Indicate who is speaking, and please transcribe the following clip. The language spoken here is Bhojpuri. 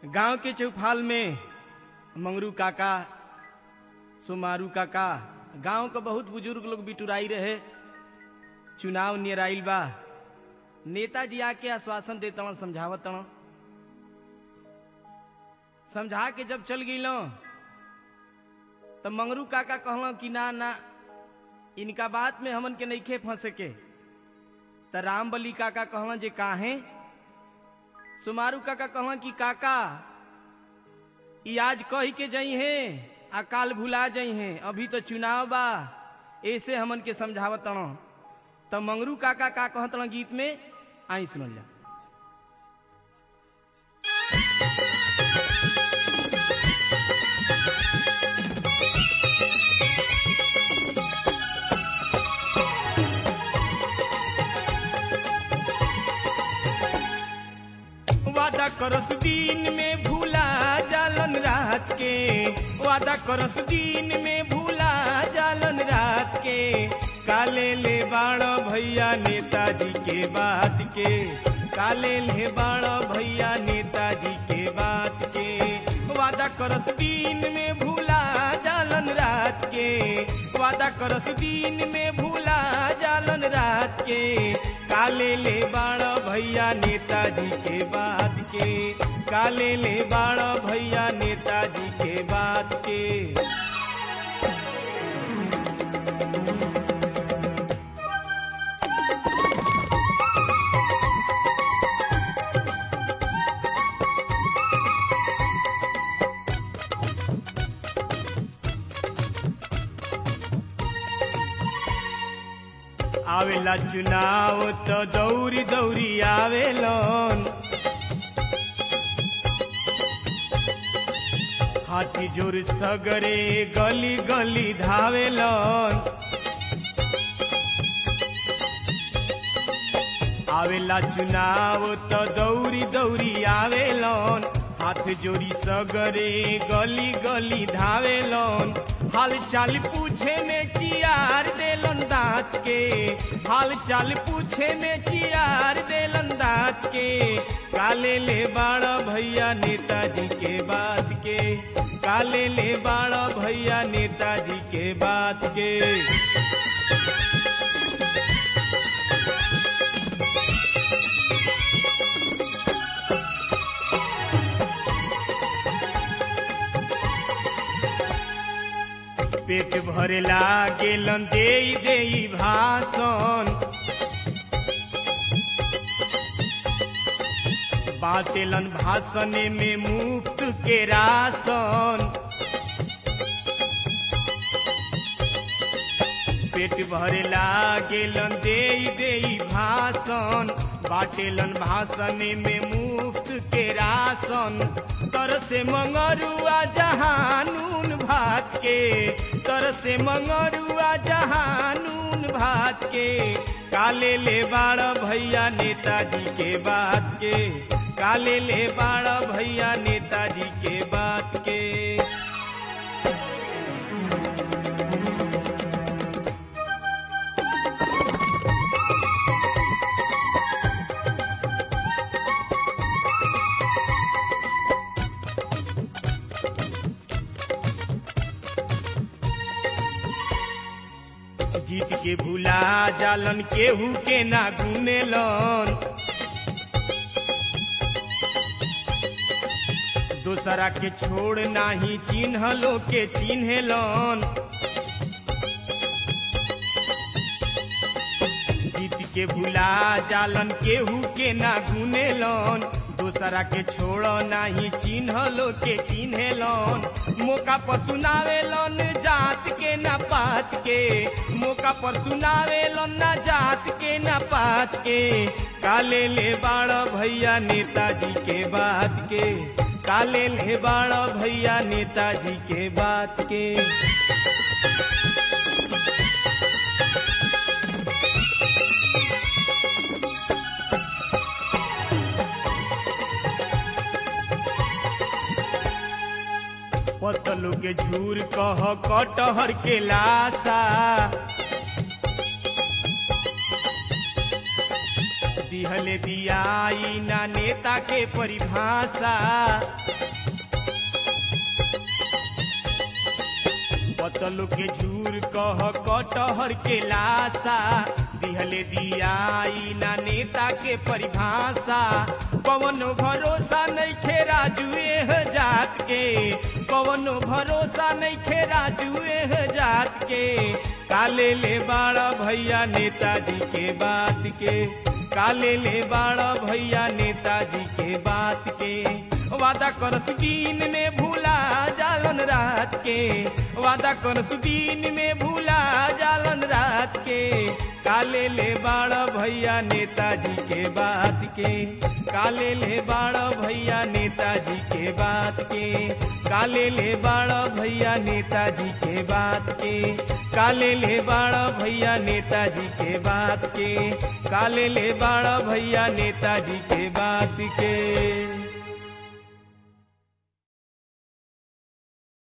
Speaker 1: गांव के चौफाल में मंगरू काका, सुमारू काका, गांव का बहुत बुजुर्ग लोग बिटुराई रहे। चुनाव निराइल बा, नेताजी आके आश्वासन देता, समझावत, समझा के जब चल गई तब मंगरू काका कहल कि ना ना इनका बात में हमन के नइखे फंसे के। त राम बली काका कहल जे काहे। सुमारू काका कहल कि काका ई आज कही के जई है आ काल भुला जई है, अभी तो चुनाव बा, ऐसे हमन के समझावत। तब मंगरू काका का कहत गीत में, आई सुनल जा। वादा करस दिन में भूला जालन रात के, वादा करस दिन में भूला जालन रात के। काले ले बाड़ा भैया नेताजी के बात के, काले ले बाड़ा भैया नेताजी के बात के। वादा करस दिन में भूला जालन रात के, वादा करस दिन में भूला जालन रात के। काले ले बाड़ा भैया नेताजी के बात के, काले ले बाड़ा भैया नेताजी के बात के। आवेला चुनाव तो दौरी दौरी आवेलन, हाथी जोर सगरे गली गली धावेलन। आवेला चुनाव तो दौरी दौरी आवेलन, हाथ जोड़ी सगरे गली गली धावेलन। हाल चाल पूछे में चियार देलन दांत के, हाल चाल पूछे में चियार देलन दांत के। काले ले बाड़ा भैया नेताजी के बात के, काले ले बाड़ा भैया नेताजी के बात के। पेट भरे लागेलन देई देई भाषण, बातेलन भाषण में मुफ्त के राशन। पेट भरे लागेलन देई देई भाषण, बाटेलन भाषण में मुफ्त के राशन। तर से मंगरुआ जहानून भात के, तर से मंगरुआ जहानून भात के। काले ले बाड़ा भैया नेताजी के बात के, काले ले बाड़ा भैया नेताजी के बात के। जीत के भूला जालन केहू के ना गुनेलन, दूसरा के छोड़ नाही चिन्हलो के चिन्हलन। जीत के भूला जालन केहू के ना गुनेलन, दूसरा के छोड़ नाही चिन्हलो के चिन्हलन। मौका पर सुनावेलन जात के ना पात के, मौका पर सुनावेलन ना जात के ना पात के। काले ले बाड़ा भैया नेताजी के बात के, काले ले बाड़ा भैया नेताजी के बात के। पतलू के झूर कह कटहर के लाशा, दिहले दियाई ना नेता के परिभाषा। पतलू के झूर कह कटहर के लाशा दिहले दियाई ना नेता के परिभाषा कवनो भरोसा नहीं खे राजुए जात के कवनो भरोसा नहीं खे राजुए जात के काले ले बाड़ा भैया नेताजी के बात के काले ले बाड़ा भैया नेताजी के बात के वादा करस दिन में भूला जालन रात के वादा करस दिन में भूला जालन रात के काले ले बाड़ा भैया नेताजी के बात के काले ले बाड़ा भैया नेताजी के बात के काले ले बाड़ा भैया नेताजी के बात के काले ले बाड़ा भैया नेताजी के बात के काले ले बाड़ा भैया नेताजी के बात के।